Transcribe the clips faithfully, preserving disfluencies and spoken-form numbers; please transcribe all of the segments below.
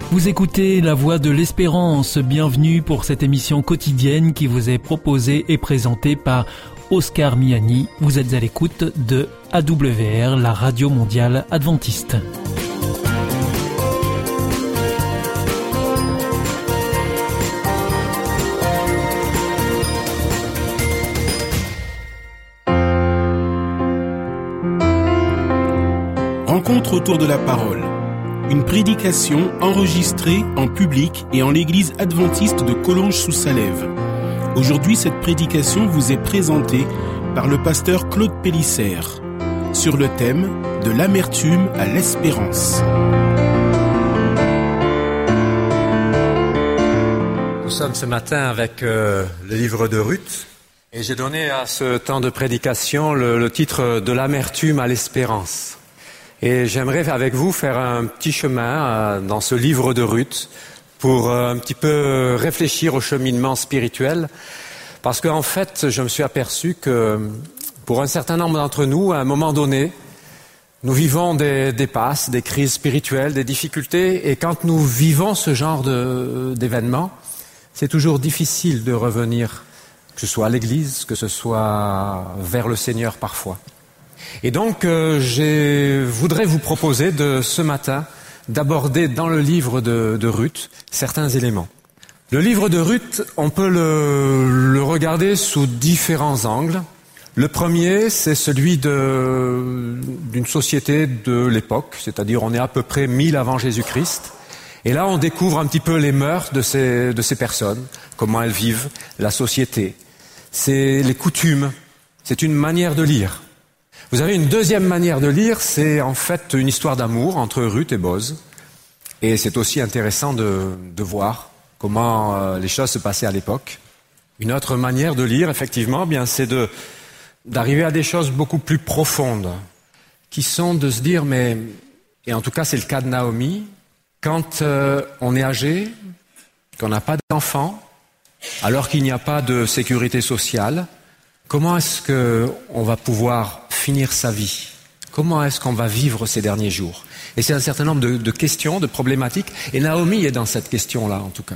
Vous écoutez La Voix de l'Espérance. Bienvenue pour cette émission quotidienne qui vous est proposée et présentée par Oscar Miani. Vous êtes à l'écoute de A W R, la radio mondiale adventiste. Rencontre autour de la parole. Une prédication enregistrée en public et en l'église adventiste de Collonges-sous-Salève. Aujourd'hui, cette prédication vous est présentée par le pasteur Claude Pélissère sur le thème de l'amertume à l'espérance. Nous sommes ce matin avec euh, le livre de Ruth et j'ai donné à ce temps de prédication le, le titre de l'amertume à l'espérance. Et j'aimerais avec vous faire un petit chemin euh, dans ce livre de Ruth pour euh, un petit peu réfléchir au cheminement spirituel. Parce qu'en fait, je me suis aperçu que pour un certain nombre d'entre nous, à un moment donné, nous vivons des, des passes, des crises spirituelles, des difficultés. Et quand nous vivons ce genre de, d'événements, c'est toujours difficile de revenir, que ce soit à l'église, que ce soit vers le Seigneur parfois. Et donc, euh, je voudrais vous proposer de ce matin d'aborder dans le livre de, de Ruth certains éléments. Le livre de Ruth, on peut le, le regarder sous différents angles. Le premier, c'est celui de, d'une société de l'époque, c'est-à-dire on est à peu près mille avant Jésus-Christ. Et là, on découvre un petit peu les mœurs de ces, de ces personnes, comment elles vivent, la société. C'est les coutumes, c'est une manière de lire. Vous avez une deuxième manière de lire, c'est en fait une histoire d'amour entre Ruth et Boz. Et c'est aussi intéressant de, de voir comment euh, les choses se passaient à l'époque. Une autre manière de lire, effectivement, bien, c'est de, d'arriver à des choses beaucoup plus profondes, qui sont de se dire, mais, et en tout cas c'est le cas de Naomi, quand euh, on est âgé, qu'on n'a pas d'enfants, alors qu'il n'y a pas de sécurité sociale, comment est-ce qu'on va pouvoir finir sa vie? Comment est-ce qu'on va vivre ces derniers jours? Et c'est un certain nombre de, de questions, de problématiques, et Naomi est dans cette question-là, en tout cas.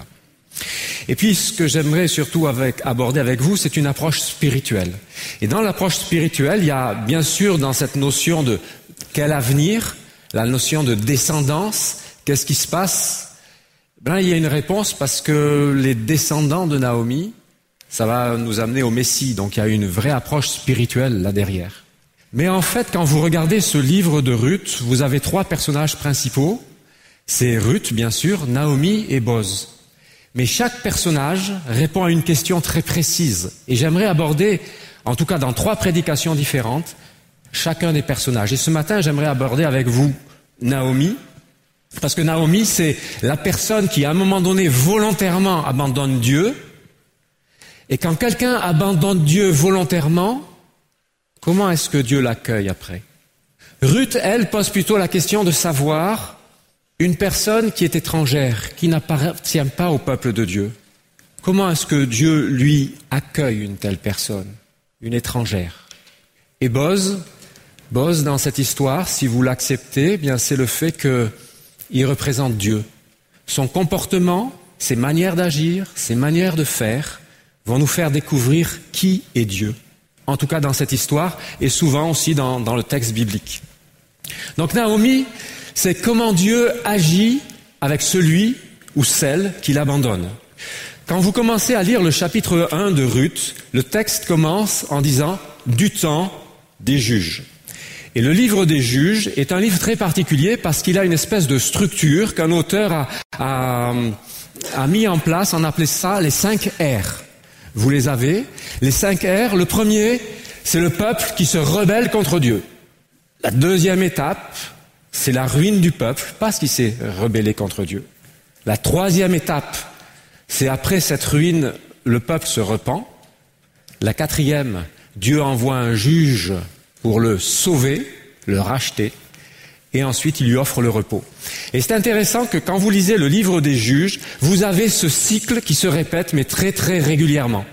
Et puis, ce que j'aimerais surtout avec, aborder avec vous, c'est une approche spirituelle. Et dans l'approche spirituelle, il y a bien sûr dans cette notion de quel avenir, la notion de descendance, qu'est-ce qui se passe? Ben, il y a une réponse parce que les descendants de Naomi, ça va nous amener au Messie, donc il y a une vraie approche spirituelle là derrière. Mais en fait, quand vous regardez ce livre de Ruth, vous avez trois personnages principaux. C'est Ruth, bien sûr, Naomi et Boz. Mais chaque personnage répond à une question très précise. Et j'aimerais aborder, en tout cas dans trois prédications différentes, chacun des personnages. Et ce matin, j'aimerais aborder avec vous Naomi, parce que Naomi, c'est la personne qui, à un moment donné, volontairement abandonne Dieu. Et quand quelqu'un abandonne Dieu volontairement, comment est-ce que Dieu l'accueille après? Ruth, elle, pose plutôt la question de savoir une personne qui est étrangère, qui n'appartient pas au peuple de Dieu. Comment est-ce que Dieu, lui, accueille une telle personne, une étrangère? Et Boz, Boz, dans cette histoire, si vous l'acceptez, eh bien c'est le fait qu'il représente Dieu. Son comportement, ses manières d'agir, ses manières de faire, vont nous faire découvrir qui est Dieu. En tout cas dans cette histoire, et souvent aussi dans, dans le texte biblique. Donc Naomi, c'est comment Dieu agit avec celui ou celle qui l'abandonne. Quand vous commencez à lire le chapitre un de Ruth, le texte commence en disant « du temps des juges ». Et le livre des juges est un livre très particulier parce qu'il a une espèce de structure qu'un auteur a, a, a mis en place, on appelait ça les cinq R. Vous les avez. Les cinq R, le premier, c'est le peuple qui se rebelle contre Dieu. La deuxième étape, c'est la ruine du peuple, parce qu'il s'est rebellé contre Dieu. La troisième étape, c'est après cette ruine, le peuple se repent. La quatrième, Dieu envoie un juge pour le sauver, le racheter. Et ensuite, il lui offre le repos. Et c'est intéressant que quand vous lisez le livre des juges, vous avez ce cycle qui se répète, mais très très régulièrement.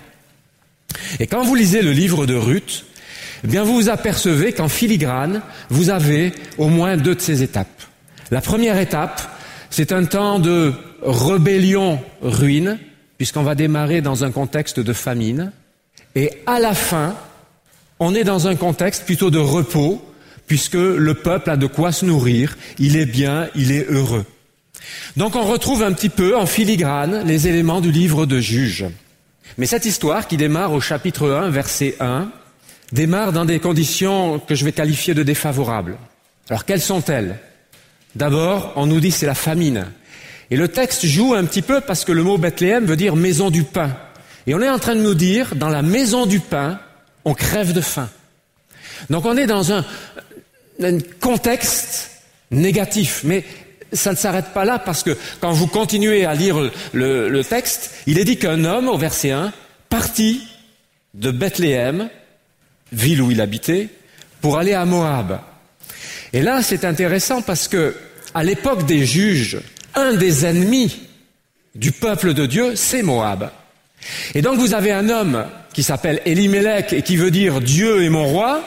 Et quand vous lisez le livre de Ruth, eh bien vous vous apercevez qu'en filigrane, vous avez au moins deux de ces étapes. La première étape, C'est un temps de rébellion-ruine, puisqu'on va démarrer dans un contexte de famine. Et à la fin, on est dans un contexte plutôt de repos, puisque le peuple a de quoi se nourrir, il est bien, il est heureux. Donc on retrouve un petit peu en filigrane les éléments du livre de Juges. Mais cette histoire qui démarre au chapitre un, verset un, démarre dans des conditions que je vais qualifier de défavorables. Alors quelles sont-elles ? D'abord, on nous dit que c'est la famine. Et le texte joue un petit peu parce que le mot Bethléem veut dire maison du pain. Et on est en train de nous dire, dans la maison du pain, on crève de faim. Donc on est dans un, un contexte négatif. Mais ça ne s'arrête pas là parce que quand vous continuez à lire le, le texte, il est dit qu'un homme, au verset un, partit de Bethléem, ville où il habitait, pour aller à Moab. Et là, c'est intéressant parce que, à l'époque des juges, un des ennemis du peuple de Dieu, c'est Moab. Et donc vous avez un homme qui s'appelle Elimelech et qui veut dire Dieu est mon roi,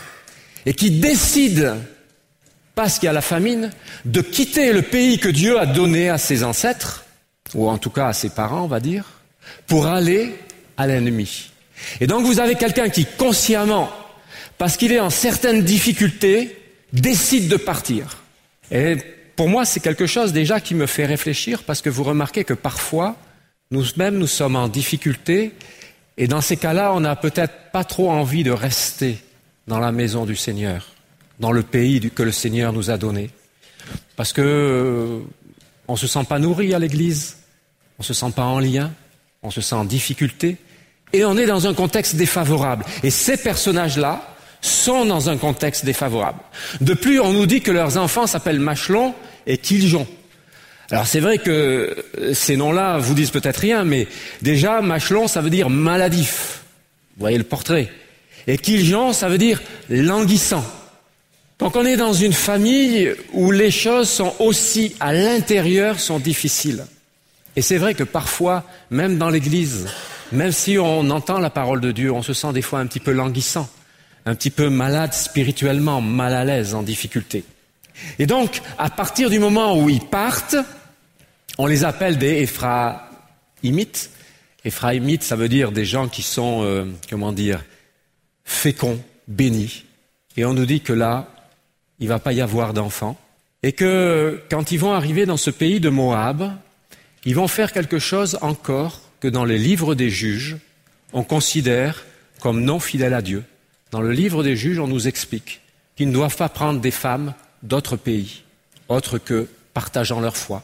et qui décide, parce qu'il y a la famine, de quitter le pays que Dieu a donné à ses ancêtres, ou en tout cas à ses parents, on va dire, pour aller à l'ennemi. Et donc vous avez quelqu'un qui consciemment, parce qu'il est en certaines difficultés, décide de partir. Et pour moi, c'est quelque chose déjà qui me fait réfléchir, parce que vous remarquez que parfois, nous-mêmes, nous sommes en difficulté, et dans ces cas-là, on n'a peut-être pas trop envie de rester dans la maison du Seigneur, dans le pays que le Seigneur nous a donné. Parce que euh, on se sent pas nourri à l'église, on se sent pas en lien, on se sent en difficulté, et on est dans un contexte défavorable. Et ces personnages-là sont dans un contexte défavorable. De plus, on nous dit que leurs enfants s'appellent Machlon et Kiljon. Alors c'est vrai que ces noms-là vous disent peut-être rien, mais déjà Machlon, ça veut dire maladif. Vous voyez le portrait. Et Kiljon, ça veut dire languissant. Donc on est dans une famille où les choses sont aussi à l'intérieur sont difficiles. Et c'est vrai que parfois, même dans l'église, même si on entend la parole de Dieu, on se sent des fois un petit peu languissant, un petit peu malade spirituellement, mal à l'aise, en difficulté. Et donc, à partir du moment où ils partent, on les appelle des Éphraïmites. Éphraïmites, ça veut dire des gens qui sont, euh, comment dire, féconds, bénis. Et on nous dit que là, il ne va pas y avoir d'enfants. Et que quand ils vont arriver dans ce pays de Moab, ils vont faire quelque chose encore que dans les livres des juges, on considère comme non fidèles à Dieu. Dans le livre des juges, on nous explique qu'ils ne doivent pas prendre des femmes d'autres pays, autres que partageant leur foi.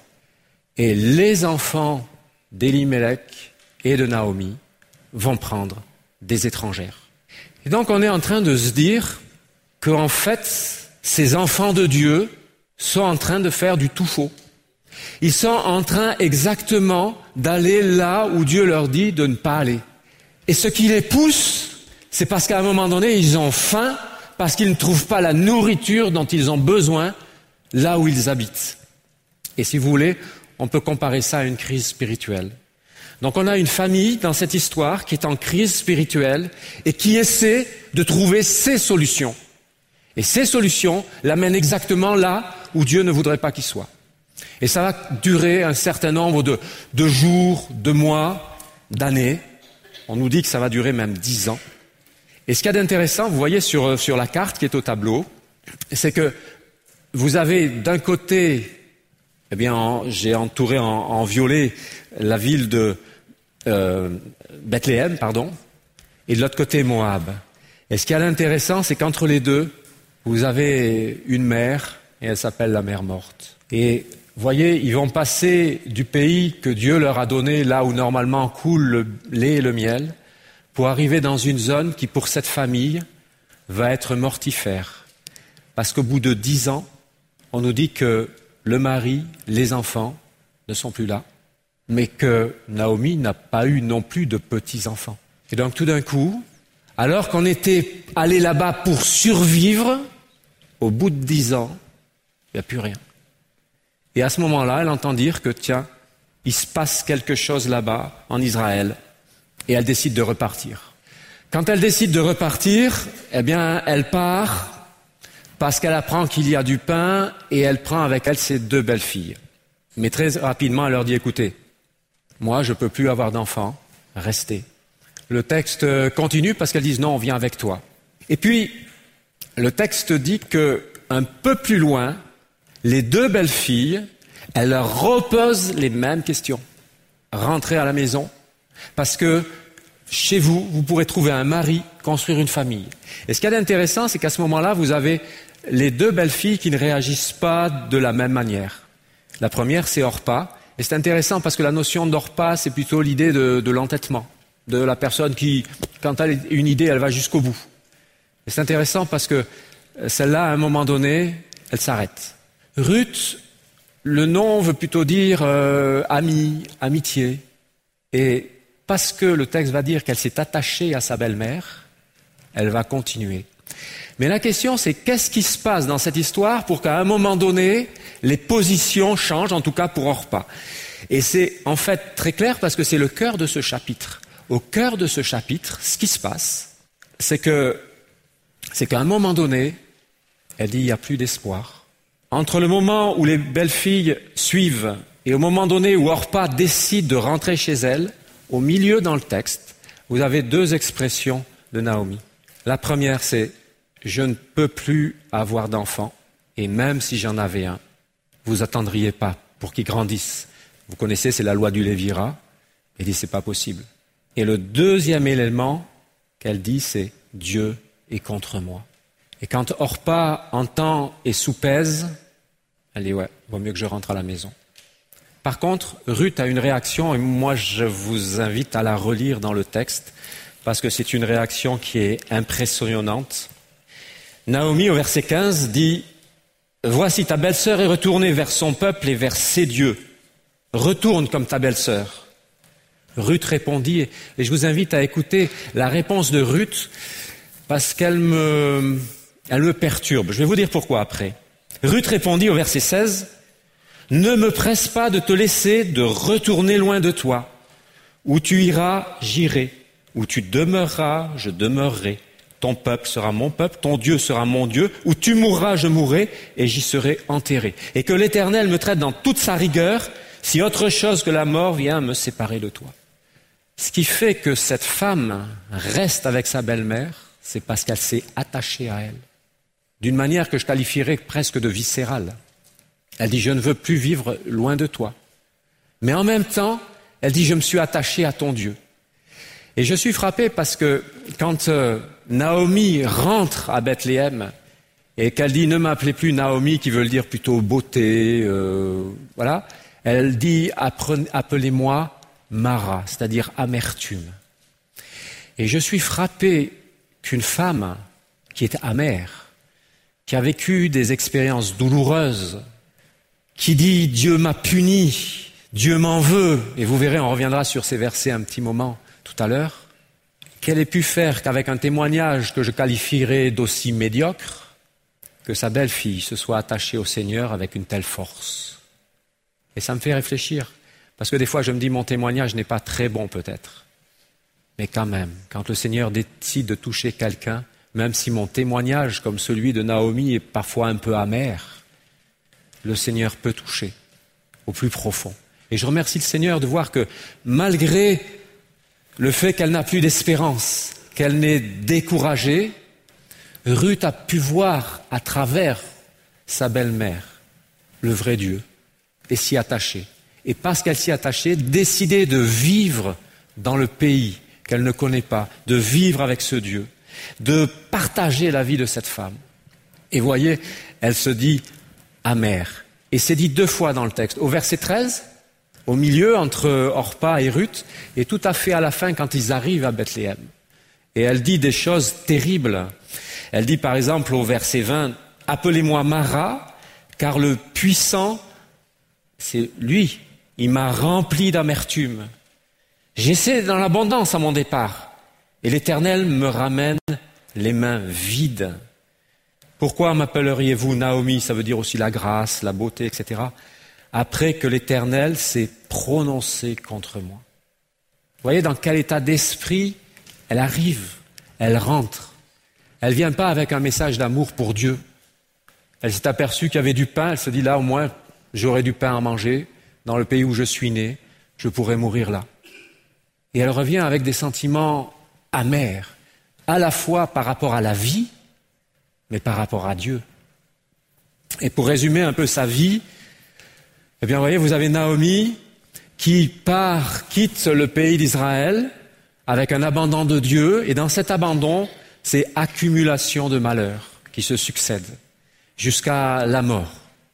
Et les enfants d'Elimelech et de Naomi vont prendre des étrangères. Et donc on est en train de se dire qu'en fait, ces enfants de Dieu sont en train de faire du tout faux. Ils sont en train exactement d'aller là où Dieu leur dit de ne pas aller. Et ce qui les pousse, c'est parce qu'à un moment donné, ils ont faim, parce qu'ils ne trouvent pas la nourriture dont ils ont besoin là où ils habitent. Et si vous voulez, on peut comparer ça à une crise spirituelle. Donc on a une famille dans cette histoire qui est en crise spirituelle et qui essaie de trouver ses solutions. Et ces solutions l'amènent exactement là où Dieu ne voudrait pas qu'il soit. Et ça va durer un certain nombre de, de jours, de mois, d'années. On nous dit que ça va durer même dix ans. Et ce qu'il y a d'intéressant, vous voyez sur, sur la carte qui est au tableau, c'est que vous avez d'un côté, eh bien, en, j'ai entouré en, en violet la ville de euh, Bethléem, pardon, et de l'autre côté Moab. Et ce qu'il y a d'intéressant, c'est qu'entre les deux, vous avez une mer, et elle s'appelle la mer morte. Et vous voyez, ils vont passer du pays que Dieu leur a donné, là où normalement coule le lait et le miel, pour arriver dans une zone qui, pour cette famille, va être mortifère. Parce qu'au bout de dix ans, on nous dit que le mari, les enfants ne sont plus là, mais que Naomi n'a pas eu non plus de petits-enfants. Et donc tout d'un coup, alors qu'on était allé là-bas pour survivre, au bout de dix ans, il n'y a plus rien. Et à ce moment-là, elle entend dire que, tiens, il se passe quelque chose là-bas, en Israël, et elle décide de repartir. Quand elle décide de repartir, eh bien, elle part parce qu'elle apprend qu'il y a du pain et elle prend avec elle ses deux belles filles. Mais très rapidement, elle leur dit, écoutez, moi, je ne peux plus avoir d'enfants, restez. Le texte continue parce qu'elles disent, non, on vient avec toi. Et puis, le texte dit qu'un peu plus loin, les deux belles filles, elles leur reposent les mêmes questions. Rentrez à la maison, parce que chez vous, vous pourrez trouver un mari, construire une famille. Et ce qu'il y a d'intéressant, c'est qu'à ce moment-là, vous avez les deux belles filles qui ne réagissent pas de la même manière. La première, c'est Orpa. Et c'est intéressant parce que la notion d'Orpa, c'est plutôt l'idée de, de l'entêtement, de la personne qui, quand elle a une idée, elle va jusqu'au bout. Et c'est intéressant parce que celle-là, à un moment donné, elle s'arrête. Ruth, le nom veut plutôt dire euh, ami, amitié. Et parce que le texte va dire qu'elle s'est attachée à sa belle-mère, elle va continuer. Mais la question, c'est qu'est-ce qui se passe dans cette histoire pour qu'à un moment donné, les positions changent, en tout cas pour Orpa. Et c'est en fait très clair parce que c'est le cœur de ce chapitre. Au cœur de ce chapitre, ce qui se passe, c'est que, c'est qu'à un moment donné, elle dit il n'y a plus d'espoir. Entre le moment où les belles filles suivent et au moment donné où Orpa décide de rentrer chez elle, au milieu dans le texte, vous avez deux expressions de Naomi. La première, c'est « Je ne peux plus avoir d'enfant, et même si j'en avais un, vous attendriez pas pour qu'il grandisse. » Vous connaissez, c'est la loi du Lévira. Elle dit « C'est pas possible. » Et le deuxième élément qu'elle dit, c'est « Dieu est contre moi. » Et quand Orpa entend et soupèse, elle dit « Ouais, vaut mieux que je rentre à la maison. » Par contre, Ruth a une réaction, et moi je vous invite à la relire dans le texte, parce que c'est une réaction qui est impressionnante. Naomi, au verset quinze, dit « Voici, ta belle-sœur est retournée vers son peuple et vers ses dieux. Retourne comme ta belle-sœur. » Ruth répondit, et je vous invite à écouter la réponse de Ruth, parce qu'elle me, elle me perturbe. Je vais vous dire pourquoi après. Ruth répondit au verset seize, « Ne me presse pas de te laisser de retourner loin de toi. Où tu iras, j'irai. Où tu demeureras, je demeurerai. Ton peuple sera mon peuple, ton Dieu sera mon Dieu. Où tu mourras, je mourrai, et j'y serai enterré. Et que l'Éternel me traite dans toute sa rigueur, si autre chose que la mort vient me séparer de toi. » Ce qui fait que cette femme reste avec sa belle-mère, c'est parce qu'elle s'est attachée à elle. D'une manière que je qualifierais presque de viscérale. Elle dit, je ne veux plus vivre loin de toi. Mais en même temps, elle dit, je me suis attachée à ton Dieu. Et je suis frappé parce que quand euh, Naomi rentre à Bethléem et qu'elle dit, ne m'appelez plus Naomi, qui veut dire plutôt beauté, euh, voilà, elle dit, appelez-moi Mara, c'est-à-dire amertume. Et je suis frappé qu'une femme qui est amère, qui a vécu des expériences douloureuses, qui dit « Dieu m'a puni, Dieu m'en veut », et vous verrez, on reviendra sur ces versets un petit moment tout à l'heure, qu'elle ait pu faire qu'avec un témoignage que je qualifierais d'aussi médiocre, que sa belle-fille se soit attachée au Seigneur avec une telle force. Et ça me fait réfléchir, parce que des fois je me dis mon témoignage n'est pas très bon peut-être, mais quand même, quand le Seigneur décide de toucher quelqu'un, même si mon témoignage, comme celui de Naomi, est parfois un peu amer, le Seigneur peut toucher au plus profond. Et je remercie le Seigneur de voir que malgré le fait qu'elle n'a plus d'espérance, qu'elle n'est découragée, Ruth a pu voir à travers sa belle-mère le vrai Dieu et s'y attacher. Et parce qu'elle s'y attachait, décider de vivre dans le pays qu'elle ne connaît pas, de vivre avec ce Dieu, de partager la vie de cette femme. Et voyez, elle se dit amère. Et c'est dit deux fois dans le texte. Au verset treize, au milieu, entre Orpa et Ruth, et tout à fait à la fin quand ils arrivent à Bethléem. Et elle dit des choses terribles. Elle dit par exemple au verset vingt, « Appelez-moi Mara, car le puissant, c'est lui, il m'a rempli d'amertume. J'essaie dans l'abondance à mon départ, et l'Éternel me ramène les mains vides. Pourquoi m'appelleriez-vous Naomi ?» Ça veut dire aussi la grâce, la beauté, et cetera. Après que l'Éternel s'est prononcé contre moi. Vous voyez dans quel état d'esprit elle arrive, elle rentre. Elle ne vient pas avec un message d'amour pour Dieu. Elle s'est aperçue qu'il y avait du pain, elle se dit là au moins j'aurai du pain à manger, dans le pays où je suis né, je pourrais mourir là. Et elle revient avec des sentiments amers, à la fois par rapport à la vie, mais par rapport à Dieu. Et pour résumer un peu sa vie, eh bien, vous voyez, vous avez Naomi qui part, quitte le pays d'Israël avec un abandon de Dieu, et dans cet abandon, c'est accumulation de malheurs qui se succèdent jusqu'à la mort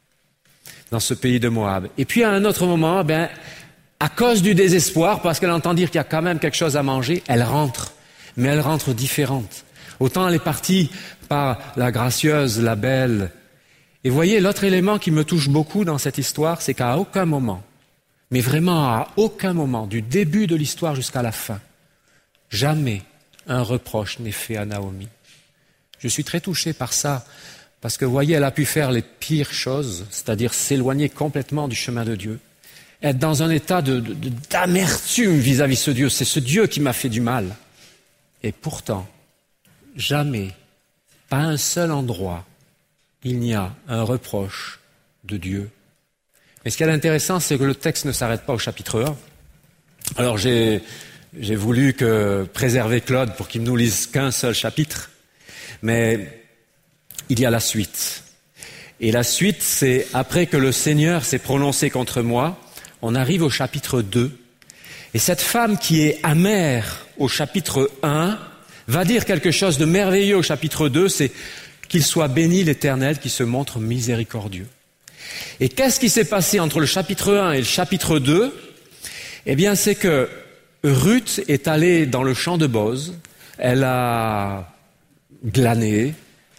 dans ce pays de Moab. Et puis à un autre moment, ben, à cause du désespoir, parce qu'elle entend dire qu'il y a quand même quelque chose à manger, elle rentre, mais elle rentre différente. Autant elle est partie par la gracieuse, la belle. Et voyez, l'autre élément qui me touche beaucoup dans cette histoire, c'est qu'à aucun moment, mais vraiment à aucun moment, du début de l'histoire jusqu'à la fin, jamais un reproche n'est fait à Naomi. Je suis très touché par ça, parce que, vous voyez, elle a pu faire les pires choses, c'est-à-dire s'éloigner complètement du chemin de Dieu, être dans un état de, de, d'amertume vis-à-vis de ce Dieu. C'est ce Dieu qui m'a fait du mal. Et pourtant, jamais, pas un seul endroit, il n'y a un reproche de Dieu. Mais ce qui est intéressant, c'est que le texte ne s'arrête pas au chapitre un. Alors j'ai, j'ai voulu que préserver Claude pour qu'il ne nous lise qu'un seul chapitre, mais il y a la suite. Et la suite, c'est après que le Seigneur s'est prononcé contre moi, on arrive au chapitre deux. Et cette femme qui est amère au chapitre un va dire quelque chose de merveilleux au chapitre deux, c'est qu'il soit béni l'Éternel qui se montre miséricordieux. Et qu'est-ce qui s'est passé entre le chapitre un et le chapitre deux? Eh bien, c'est que Ruth est allée dans le champ de Boz, elle a glané,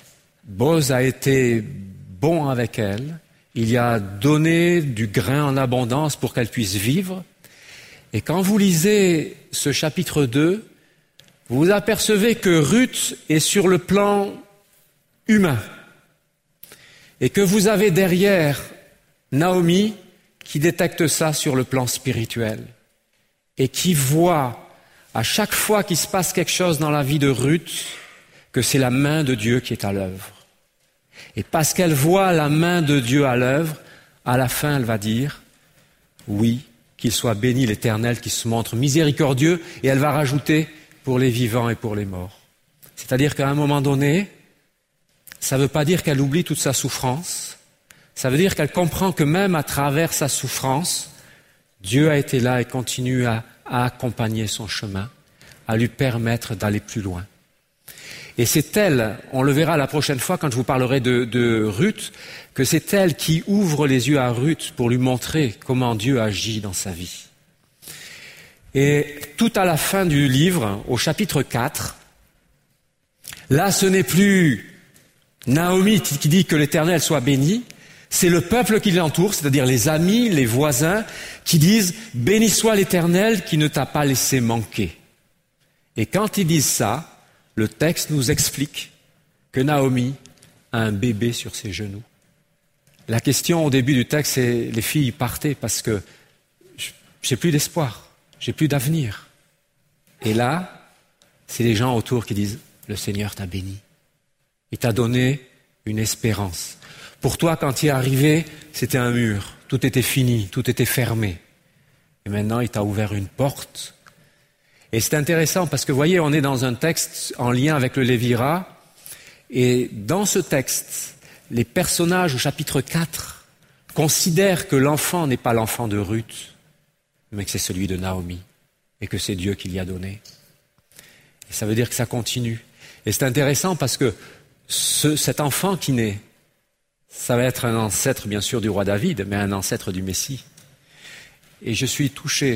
Boz a été bon avec elle, il y a donné du grain en abondance pour qu'elle puisse vivre. Et quand vous lisez ce chapitre deux, vous apercevez que Ruth est sur le plan humain et que vous avez derrière Naomi qui détecte ça sur le plan spirituel et qui voit à chaque fois qu'il se passe quelque chose dans la vie de Ruth que c'est la main de Dieu qui est à l'œuvre. Et parce qu'elle voit la main de Dieu à l'œuvre, à la fin elle va dire « Oui, qu'il soit béni l'Éternel qui se montre miséricordieux » et elle va rajouter « pour les vivants et pour les morts ». C'est-à-dire qu'à un moment donné, ça ne veut pas dire qu'elle oublie toute sa souffrance, ça veut dire qu'elle comprend que même à travers sa souffrance, Dieu a été là et continue à, à accompagner son chemin, à lui permettre d'aller plus loin. Et c'est elle, on le verra la prochaine fois quand je vous parlerai de, de Ruth, que c'est elle qui ouvre les yeux à Ruth pour lui montrer comment Dieu agit dans sa vie. Et tout à la fin du livre, au chapitre quatre, là ce n'est plus Naomi qui dit que l'Éternel soit béni, c'est le peuple qui l'entoure, c'est-à-dire les amis, les voisins, qui disent « Béni soit l'Éternel qui ne t'a pas laissé manquer ». Et quand ils disent ça, le texte nous explique que Naomi a un bébé sur ses genoux. La question au début du texte, c'est les filles partez parce que j'ai plus d'espoir, j'ai plus d'avenir. Et là, c'est les gens autour qui disent le Seigneur t'a béni. Il t'a donné une espérance. Pour toi, quand tu es arrivé, c'était un mur, tout était fini, tout était fermé. Et maintenant, il t'a ouvert une porte. Et c'est intéressant parce que, vous voyez, on est dans un texte en lien avec le Lévira. Et dans ce texte, les personnages au chapitre quatre considèrent que l'enfant n'est pas l'enfant de Ruth, mais que c'est celui de Naomi et que c'est Dieu qui l'y a donné. Et ça veut dire que ça continue. Et c'est intéressant parce que ce, cet enfant qui naît, ça va être un ancêtre, bien sûr, du roi David, mais un ancêtre du Messie. Et je suis touché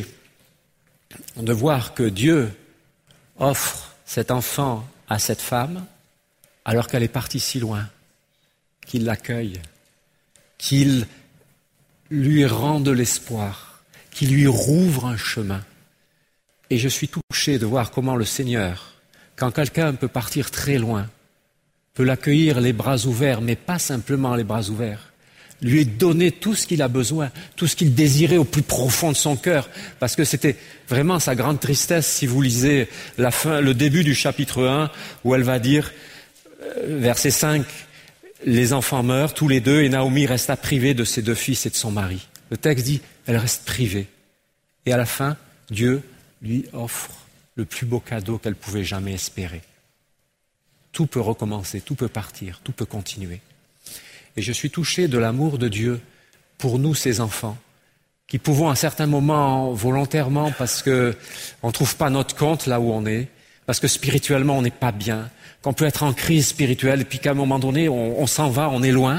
de voir que Dieu offre cet enfant à cette femme alors qu'elle est partie si loin, qu'il l'accueille, qu'il lui rend de l'espoir, qu'il lui rouvre un chemin. Et je suis touché de voir comment le Seigneur, quand quelqu'un peut partir très loin, peut l'accueillir les bras ouverts, mais pas simplement les bras ouverts, lui donner tout ce qu'il a besoin, tout ce qu'il désirait au plus profond de son cœur, parce que c'était vraiment sa grande tristesse si vous lisez la fin, le début du chapitre un, où elle va dire, euh, verset cinq, les enfants meurent tous les deux et Naomi resta privée de ses deux fils et de son mari. Le texte dit, elle reste privée. Et à la fin, Dieu lui offre le plus beau cadeau qu'elle pouvait jamais espérer. Tout peut recommencer, tout peut partir, tout peut continuer. Et je suis touché de l'amour de Dieu pour nous, ses enfants, qui pouvons à certains moments, volontairement, parce que on ne trouve pas notre compte là où on est, parce que spirituellement on n'est pas bien, qu'on peut être en crise spirituelle, et puis qu'à un moment donné, on, on s'en va, on est loin.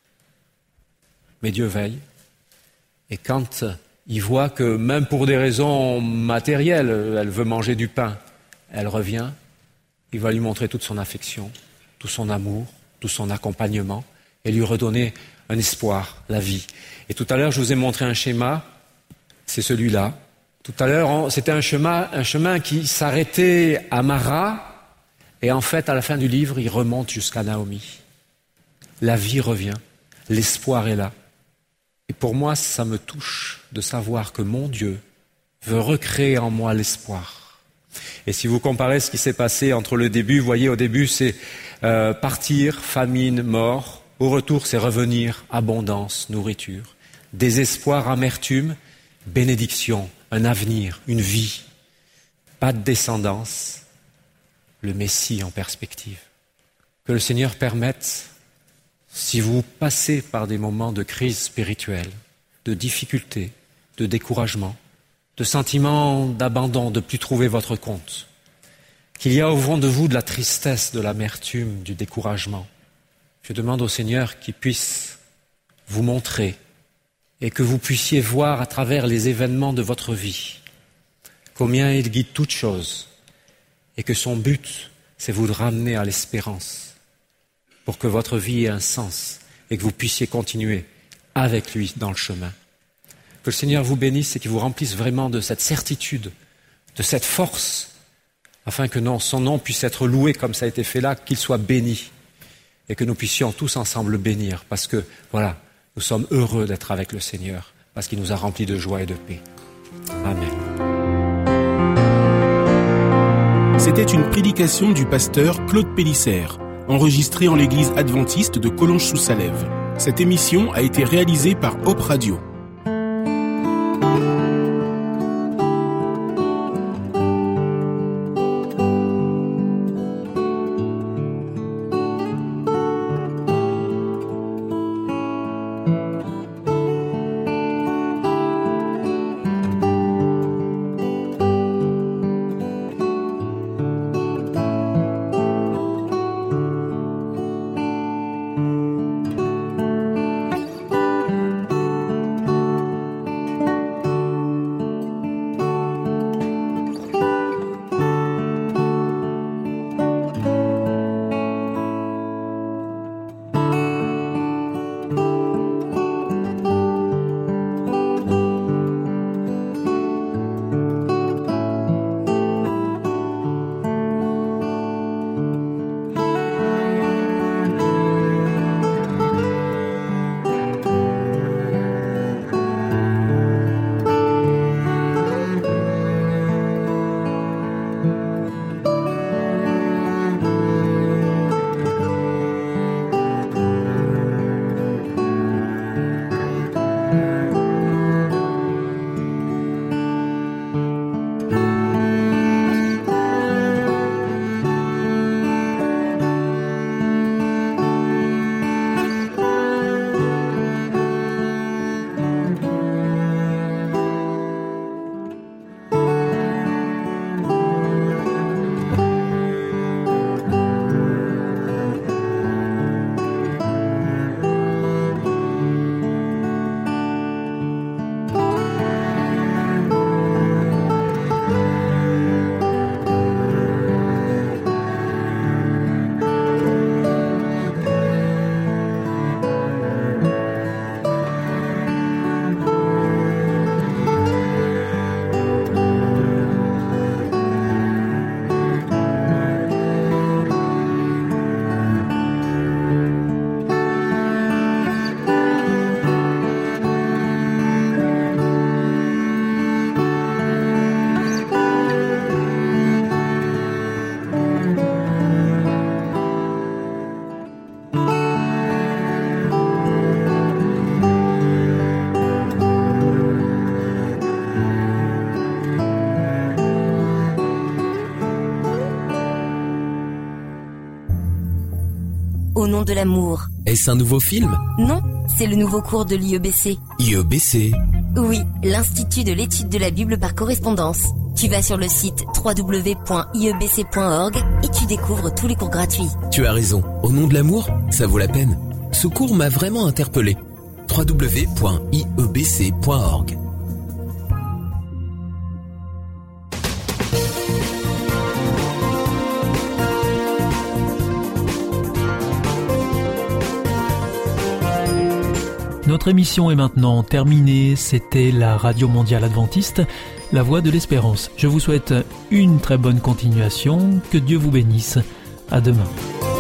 Mais Dieu veille. Et quand il voit que même pour des raisons matérielles, elle veut manger du pain, elle revient, il va lui montrer toute son affection, tout son amour, tout son accompagnement, et lui redonner un espoir, la vie. Et tout à l'heure, je vous ai montré un schéma, c'est celui-là. Tout à l'heure, c'était un chemin, un chemin qui s'arrêtait à Mara, et en fait, à la fin du livre, il remonte jusqu'à Naomi. La vie revient, l'espoir est là. Et pour moi, ça me touche de savoir que mon Dieu veut recréer en moi l'espoir. Et si vous comparez ce qui s'est passé entre le début, vous voyez, au début, c'est euh, partir, famine, mort. Au retour, c'est revenir, abondance, nourriture. Désespoir, amertume, bénédiction, un avenir, une vie. Pas de descendance, le Messie en perspective. Que le Seigneur permette, si vous passez par des moments de crise spirituelle, de difficulté, de découragement, de sentiment d'abandon, de ne plus trouver votre compte, qu'il y a au fond de vous de la tristesse, de l'amertume, du découragement, je demande au Seigneur qu'il puisse vous montrer et que vous puissiez voir à travers les événements de votre vie combien il guide toutes choses et que son but, c'est vous de ramener à l'espérance pour que votre vie ait un sens et que vous puissiez continuer avec lui dans le chemin. Que le Seigneur vous bénisse et qu'il vous remplisse vraiment de cette certitude, de cette force, afin que non, son nom puisse être loué comme ça a été fait là, qu'il soit béni et que nous puissions tous ensemble le bénir parce que, voilà, nous sommes heureux d'être avec le Seigneur parce qu'il nous a remplis de joie et de paix. Amen. C'était une prédication du pasteur Claude Pélissère, enregistrée en l'église adventiste de Collonges-sous-Salève. Cette émission a été réalisée par Hope Radio. nom de l'amour. Est-ce un nouveau film? Non, c'est le nouveau cours de l'I E B C. I E B C? Oui, l'Institut de l'étude de la Bible par correspondance. Tu vas sur le site w w w point i e b c point org et tu découvres tous les cours gratuits. Tu as raison, au nom de l'amour, ça vaut la peine. Ce cours m'a vraiment interpellé. w w w point i e b c point org. Notre émission est maintenant terminée. C'était la Radio Mondiale Adventiste, la Voix de l'Espérance. Je vous souhaite une très bonne continuation. Que Dieu vous bénisse. À demain.